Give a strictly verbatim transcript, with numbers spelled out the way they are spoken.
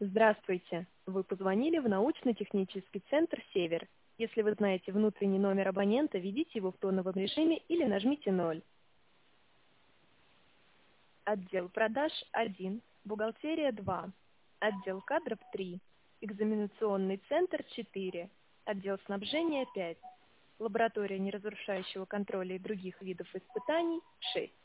Здравствуйте! Вы позвонили в научно-технический центр «Север». Если вы знаете внутренний номер абонента, введите его в тоновом режиме или нажмите ноль. Отдел продаж один, бухгалтерия два, отдел кадров три, экзаменационный центр четыре, отдел снабжения пять, лаборатория неразрушающего контроля и других видов испытаний шесть.